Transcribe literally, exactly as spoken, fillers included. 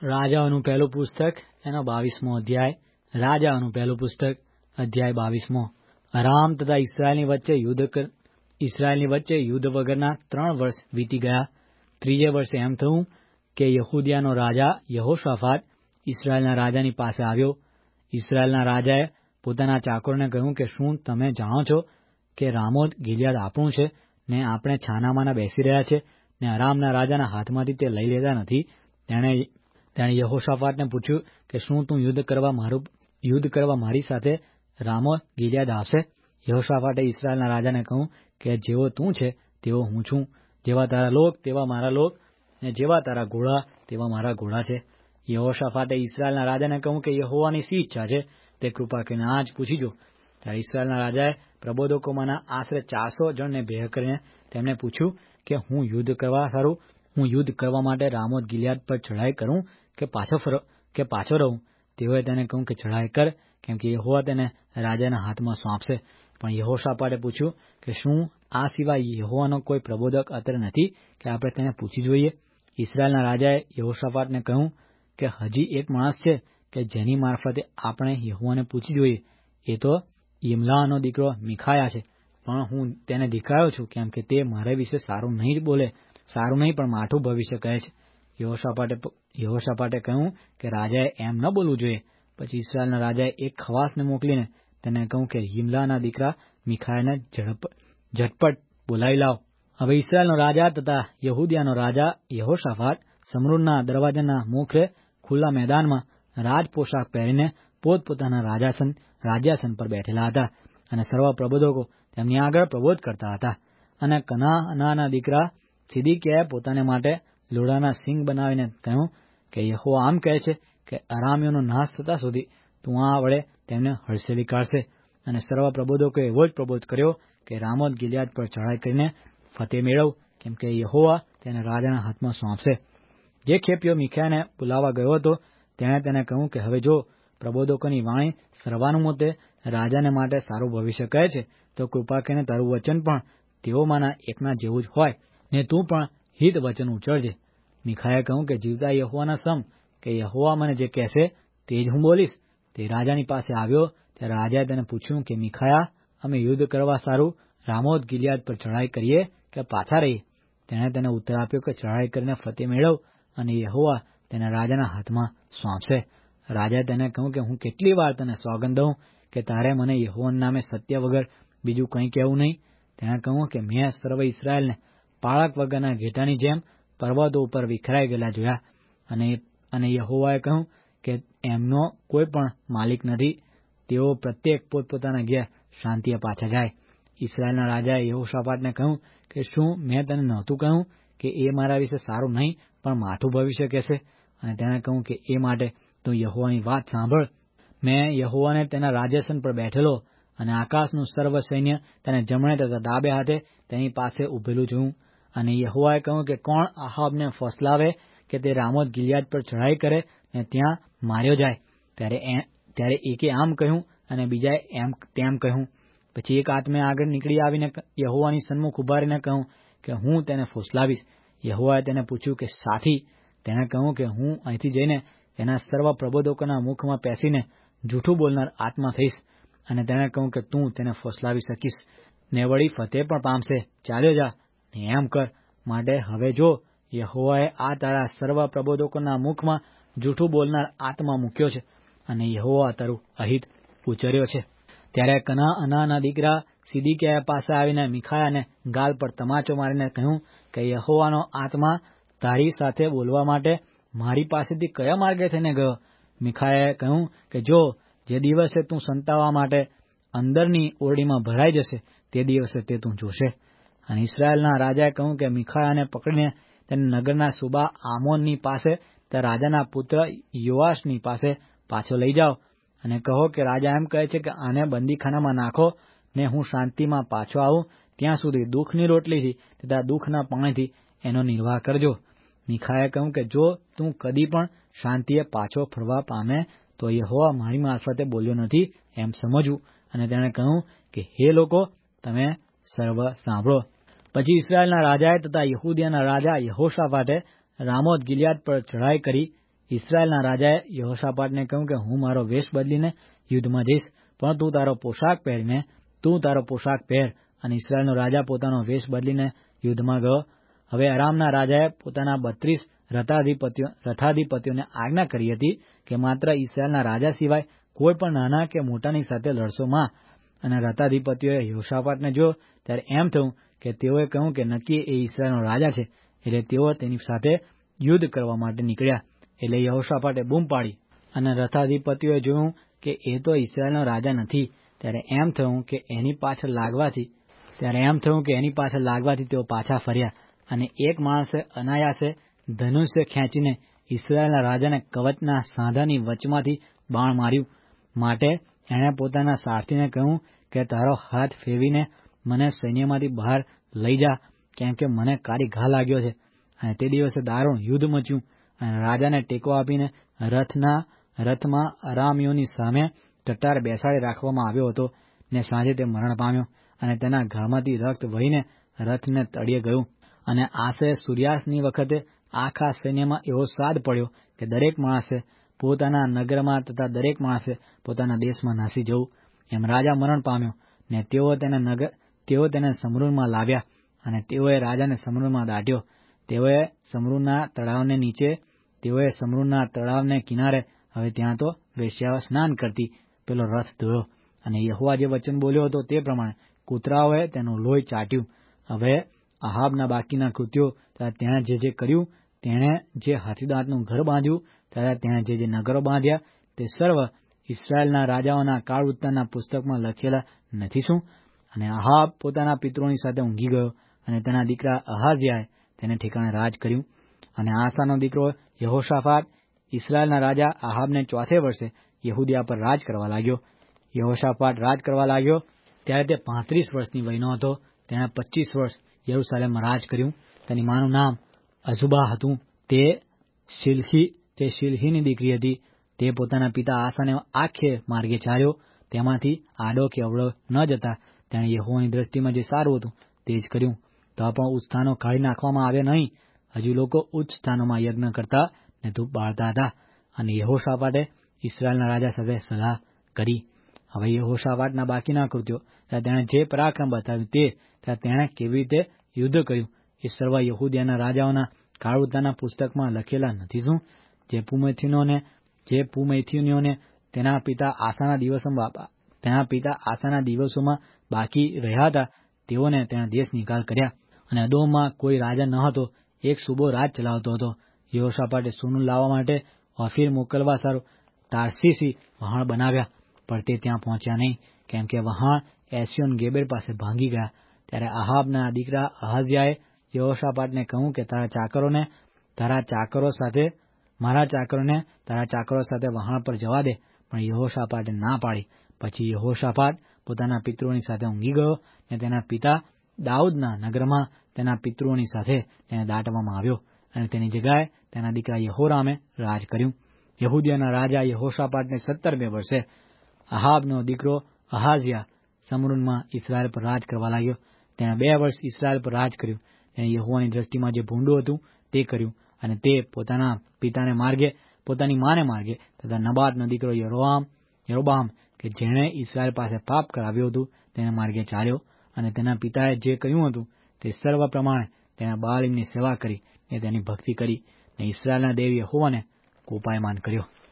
રાજાઓનું પહેલું પુસ્તક એનો બાવીસમો અધ્યાય. રાજાઓનું પહેલું પુસ્તક અધ્યાય બાવીસમો. અરામ તથા ઇસ્રાયેલની વચ્ચે યુદ્ધ ઇસ્રાયેલની વચ્ચે યુદ્ધ વગરના ત્રણ વર્ષ વીતી ગયા. ત્રીજે વર્ષે એમ થયું કે યહૂદિયાનો રાજા યહોશાફાટ ઇસ્રાયેલના રાજાની પાસે આવ્યો. ઇસ્રાયેલના રાજાએ પોતાના ચાકરોને કહ્યું કે શું તમે જાણો છો કે રામોત ગિલિયાદ આપણું છે ને આપણે છાનામાના બેસી રહ્યા છે ને અરામના રાજાના હાથમાંથી તે લઈ લેતા નથી. તેણે તેણે યહોશાફાટને પૂછ્યું કે શું તું યુદ્ધ કરવા મારું યુદ્ધ કરવા મારી સાથે રામોત ગિલિયાદ આવશે? યહોશાફાટે ઇસ્રાયેલના રાજાને કહ્યું કે જેવો તું છે તેવો હું છું, જેવા તારા લોક તેવા મારા લોક, ને જેવા તારા ઘોડા તેવા મારા ઘોડા છે. યહોશાફાટે ઇસ્રાયેલના રાજાને કહ્યું કે યહોવાની શી ઈચ્છા છે તે કૃપા કરીને આજ પૂછી જો. ત્યારે ઇસ્રાયેલના રાજાએ પ્રબોધકોમાંના આશરે ચારસો જણને ભેગા કરીને તેમને પૂછ્યું કે હું યુદ્ધ કરવા સારું હું યુદ્ધ કરવા માટે રામોત ગિલિયાદ પર ચઢાઈ કરું કે પાછો ફર કે પાછો રહું? તેઓએ તેને કહ્યું કે ચઢાઈ કર, કેમ કે યહોવા તેને રાજાના હાથમાં સોંપશે. પણ યહોશાફાટે પૂછ્યું કે શું આ સિવાય યહોવાનો કોઈ પ્રબોધક અત્રે નથી કે આપણે તેને પૂછી જોઈએ? ઇસ્રાયેલના રાજાએ યહોશાફાટને કહ્યું કે હજી એક માણસ છે કે જેની મારફતે આપણે યહોવાને પૂછી જોઈએ. એ તો યિમલાનો દીકરો મીખાયા છે, પણ હું તેને ધિક્કાર્યો છું, કેમ કે તે મારે વિશે સારું નહીં બોલે સારું નહીં પણ માઠું ભવિષ્ય કહે છે. યહોશાફાટે યહોશાફાટે કહ્યું કે રાજાએ એમ ન બોલવું જોઈએ. પછી ઇસ્રાયેલના રાજાએ એક ખવાસને મોકલીને તેને કહ્યું કે યિમલાના દીકરા મીખાયાને ઝડપ ઝટપટ બોલાવી લાવ. હવે ઇસ્રાયેલનો રાજા તથા યહૂદિયાનો રાજા યહોશાફાટ સમરૂનના દરવાજાના મુખે ખુલ્લા મેદાનમાં રાજ પોશાક પહેરીને પોતપોતાના રાજાસન રાજ્યાસન પર બેઠેલા હતા, અને સર્વ પ્રબોધકો તેમની આગળ પ્રબોધ કરતા હતા. અને કનાઅનાના દીકરા સિદકીયાએ પોતાને માટે લોઢાના સિંગ બનાવીને કહ્યું કે યહોવા આમ કહે છે કે અરામીઓનો નાશ થતા સુધી તું આ વડે તેમને હડસેલી કાઢશે. અને સર્વ પ્રબોધકોએ એવો જ પ્રબોધ કર્યો કે રામોત ગિલિયાદ પર ચઢાઈ કરીને ફતેહ મેળવ, કેમ કે યહોવા તેને રાજાના હાથમાં સોંપશે. જે ખેપિયો મીખાયાને બોલાવવા ગયો હતો તેણે તેને કહ્યું કે હવે જો પ્રબોધકોની વાણી સર્વાનુમતે રાજાને માટે સારું ભવિષ્ય કહે છે, તો કૃપા કરીને તારું વચન પણ તેઓમાંના એકના જેવું જ હોય, ને તું પણ હિત વચન ઉચ્ચરજે. મીખાયાએ કહ્યું કે જીવતા યહોવાના સમ કે યહોવા મને જે કહેશે તે જ હું બોલીશ. તે રાજાની પાસે આવ્યો ત્યારે રાજાએ તેને પૂછ્યું કે મીખાયા, અમે યુદ્ધ કરવા સારું રામોત ગિલિયાદ પર ચઢાઈ કરીએ કે પાછા રહીએ? તેણે તેને ઉત્તર આપ્યો કે ચઢાઈ કરીને ફતેહ મેળવ, અને યહોવા તેને રાજાના હાથમાં સોંપશે. રાજાએ તેને કહ્યું કે હું કેટલી વાર તને સોગંદ દઉં કે તારે મને યહોવાના નામે સત્ય વગર બીજું કંઈ કહેવું નહીં? તેણે કહ્યું કે મેં સર્વ ઇસ્રાયેલને પાળક વગરના ઘેટાની જેમ પર્વતો ઉપર વિખરાઈ ગયેલા જોયા, અને અને યહોવાએ કહ્યું કે એમનો કોઈ પણ માલિક નથી, તેઓ પ્રત્યેક પોતપોતાના ઘેર શાંતિએ પાછા જાય. ઇસ્રાયેલના રાજાએ યહોશાફાટને કહ્યું કે શું મેં તને નહોતું કહ્યું કે એ મારા વિશે સારું નહીં પણ માઠું ભવિષ્ય કહેશે? અને તેણે કહ્યું કે એ માટે તું યહોવાની વાત સાંભળ. મેં યહોવાને તેના રાજ્યાસન પર બેઠેલો અને આકાશનું સર્વ સૈન્ય તેને જમણે તથા ડાબે હાથે તેની પાસે ઉભેલું જોયું. અને યહોવાએ કહ્યું કે કોણ આહાબને ફોસલાવે કે તે રામોત ગિલિયાદ પર ચઢાઈ કરે ને ત્યાં માર્યો જાય? ત્યારે ત્યારે એકે આમ કહ્યું અને બીજાએ એમ તેમ કહ્યું. પછી એક આત્મે આગળ નીકળી આવીને યહોવાની સન્મુખ ઉભા રહીને કહ્યું કે હું તેને ફોસલાવીશ. યહોવાએ તેને પૂછ્યું કે સાથી? તેણે કહ્યું કે હું અહીંથી જઈને તેના સર્વ પ્રબોધકોના મુખમાં પેસીને જૂઠું બોલનાર આત્મા થઈશ. અને તેણે કહ્યું કે તું તેને ફોસલાવી શકીશ ને વળી ફતેહ પણ પામશે. ચાલ્યો જા ને એમ કર. માટે હવે જો યહોવાએ આ તારા સર્વ પ્રબોધકોના મુખમાં જૂઠું બોલનાર આત્મા મૂક્યો છે, અને યહોવા તારું અહિત ઉચ્ચર્યો છે. ત્યારે કનાઅનાના દીકરા સિદકીયાએ પાસે આવીને મીખાયાને ગાલ પર તમાચો મારીને કહ્યું કે યહોવાનો આત્મા તારી સાથે બોલવા માટે મારી પાસેથી કયા માર્ગે થઈને ગયો? મીખાયાએ કહ્યું કે જો જે દિવસે તું સંતાવા માટે અંદરની ઓરડીમાં ભરાઈ જશે તે દિવસે તે તું જોશે. અને ઇસ્રાયેલના રાજાએ કહ્યું કે મીખાયાને પકડીને તેને નગરના સુબા આમોનની પાસે તે રાજાના પુત્ર યોઆશની પાસે પાછો લઈ જાઓ, અને કહો કે રાજા એમ કહે છે કે આને બંદીખાનામાં નાખો ને હું શાંતિમાં પાછો આવું ત્યાં સુધી દુઃખની રોટલીથી તથા દુઃખના પાણીથી એનો નિર્વાહ કરજો. મીખાયાએ કહ્યું કે જો તું કદી પણ શાંતિએ પાછો ફરવા પામે તો યહોવા મારી મારફતે બોલ્યો નથી એમ સમજવું. અને તેણે કહ્યું કે હે લોકો, તમે સર્વ સાંભળો. પછી ઇસ્રાયેલના રાજાએ તથા યહૂદિયાના રાજા યહોશાફાટે રામોત ગિલિયાદ પર ચઢાઈ કરી ઇસ્રાયેલના રાજાએ યહોશાપાટને કહ્યું કે હું મારો વેશ બદલીને યુદ્ધમાં જઈશ, પણ તું તારો પોશાક પહેરીને તું તારો પોશાક પહેર. અને ઇસ્રાયેલનો રાજા પોતાનો વેશ બદલીને યુદ્ધમાં ગયો. હવે અરામના રાજાએ પોતાના બત્રીસ રથાધિપતિઓ રથાધિપતિઓને આજ્ઞા કરી હતી કે માત્ર ઇસ્રાયેલના રાજા સિવાય કોઈ પણ નાના કે મોટાની સાથે લડશો માં. અને રથાધિપતિઓએ યહોશાપાટને જોયો ત્યારે એમ થયું કે તેઓએ કહ્યું કે નક્કી એ ઇસ્રાયેલનો રાજા છે. એટલે તેઓ તેની સાથે યુદ્ધ કરવા માટે નીકળ્યા. એટલે યહોશાપાટે બૂમ પાડી અને રથાધિપતિઓએ જોયું કે એ તો ઇસ્રાયેલનો રાજા નથી. ત્યારે એમ થયું કે એની પાછળ લાગવાથી ત્યારે એમ થયું કે એની પાછળ લાગવાથી તેઓ પાછા ફર્યા. અને એક માણસે અનાયાસે ધનુષ્ય ખેંચીને ઇસ્રાયેલના રાજાને કવચના સાંધાની વચમાંથી બાણ માર્યું. માટે એણે પોતાના સારથીને કહ્યું કે તારો હાથ ફેરવીને મને સૈન્યમાંથી બહાર લઈ જા, કેમ કે મને કાળી ઘા લાગ્યો છે. અને તે દિવસે દારૂણ યુદ્ધ મચ્યું અને રાજાને ટેકો આપીને રથના રથમાં અરામીઓની સામે ટટ્ટાર બેસાડી રાખવામાં આવ્યો હતો. ને સાંજે તે મરણ પામ્યો અને તેના ઘામાંથી રક્ત વહીને રથને તળિયે ગયું. અને આશરે સૂર્યાસ્તની વખતે આખા સૈન્યમાં એવો સાદ પડ્યો કે દરેક માણસે પોતાના નગરમાં તથા દરેક માણસે પોતાના દેશમાં નાસી જવું. એમ રાજા મરણ પામ્યો ને તેઓ તેને નગર તેઓ તેને સમરૂનમાં લાવ્યા. અને તેઓએ રાજાને સમરૂનમાં દાટ્યો. તેઓએ સમરૂના તળાવને નીચે તેઓએ સમરૂના તળાવને કિનારે હવે ત્યાં તો વેશ્યાઓ સ્નાન કરતી પેલો રથ ધોયો. અને યહોવા જે વચન બોલ્યો હતો તે પ્રમાણે કૂતરાઓએ તેનું લોહી ચાટ્યું. હવે અહાબના બાકીના કૃત્યો તથા તેણે જે જે કર્યું, તેણે જે હાથીદાંતનું ઘર બાંધ્યું તથા તેણે જે જે નગરો બાંધ્યા, તે સર્વ ઇસ્રાયેલના રાજાઓના કાળવૃત્તાંતના પુસ્તકમાં લખેલા નથી શું? અને અહાબ પોતાના પિતરોની સાથે ઊંઘી ગયો અને તેના દીકરા અહાઝિયાએ તેને ઠેકાણે રાજ કર્યું. અને આસાનો દીકરો યહોશાફાટ ઇસ્રાયેલના રાજા અહાબને ચોથે વર્ષે યહૂદિયા પર રાજ કરવા લાગ્યો. યહોશાફાટ રાજ કરવા લાગ્યો ત્યારે તે પાંત્રીસ વર્ષની વયનો હતો. તેણે પચીસ વર્ષ યરૂશાલેમમાં રાજ કર્યું. તેની માનું નામ અઝુબા હતું. તે શિલ્હી તે શિલ્હીની દીકરી હતી. તે પોતાના પિતા આસાને આખે માર્ગે ચાલ્યો. તેમાંથી આડો કે અવળો ન જતા તેણે યહોવાની દ્રષ્ટિમાં જે સારું હતું તે જ કર્યું. તો પણ ઉત્સ્થાનો કાઢી નાખવામાં આવ્યા નહીં. હજુ લોકો ઉચ્ચ સ્થાનોમાં યજ્ઞ કરતા ને ધૂપ બાળતા હતા. અને યહોશાફાટે ઇસ્રાયેલના રાજા સાથે સલાહ કરી. હવે યહોશાફાટના બાકીના કૃત્યો તથા તેણે જે પરાક્રમ બતાવ્યું તે તથા તેણે કેવી રીતે યુદ્ધ કર્યું એ સર્વ યહૂદિયાના રાજાઓના કાળવૃત્તાંતના પુસ્તકમાં લખેલા નથી શું? જે પુમેથીનોને જે પુમેથીનોને તેના પિતા આસાના દિવસોમાં તેના પિતા આસાના દિવસોમાં બાકી રહ્યા હતા તેઓને તેના દેશ નિકાલ કર્યા. અને અદોમમાં કોઈ રાજા ન હતો. એક સુબો રાજ ચલાવતો હતો. યહોશાફાટે સોનું લાવવા માટે ઓફીર મોકલવા સારું તાર્શીસી વહાણ બનાવ્યા, પણ તે ત્યાં પહોંચ્યા નહીં, કેમ કે વહાણ એસ્યોન ગેબર પાસે ભાંગી ગયા. ત્યારે અહાબના દીકરા અહાઝિયાએ યહોશાફાટને કહ્યું કે તારા ચાકરોને તારા ચાકરો સાથે મારા ચાકરોને તારા ચાકરો સાથે વહાણ પર જવા દે. પણ યહોશાફાટે ના પાડી. પછી યહોશાફાટ પોતાના પિતૃઓની સાથે ઊંઘી ગયો અને તેના પિતા દાઉદના નગરમાં તેના પિતૃઓની સાથે તેને દાટવામાં આવ્યો. અને તેની જગ્યાએ તેના દીકરા યહોરામે રાજ કર્યું. યહૂદિયાના રાજા યહોશાફાટને સત્તરમે વર્ષે અહાબનો દીકરો અહાઝિયા સમરૂનમાં ઇસ્રાયેલ પર રાજ કરવા લાગ્યો. તેણે બે વર્ષ ઇસ્રાયેલ પર રાજ કર્યું. તેણે યહોવાની દ્રષ્ટિમાં જે ભૂંડું હતું તે કર્યું. અને તે પોતાના પિતાને માર્ગે પોતાની માને માર્ગે તથા નબાતનો દીકરો યરોઆમ યરોબામ કે જેણે ઇસ્રાયેલ પાસે પાપ કરાવ્યું હતું તેના માર્ગે ચાલ્યો. અને તેના પિતાએ જે કર્યું હતું તે સર્વ પ્રમાણે તેણે બાળીમની સેવા કરી ને તેની ભક્તિ કરી ને ઇસ્રાયેલના દેવ યહોવાને કોપાયમાન કર્યો.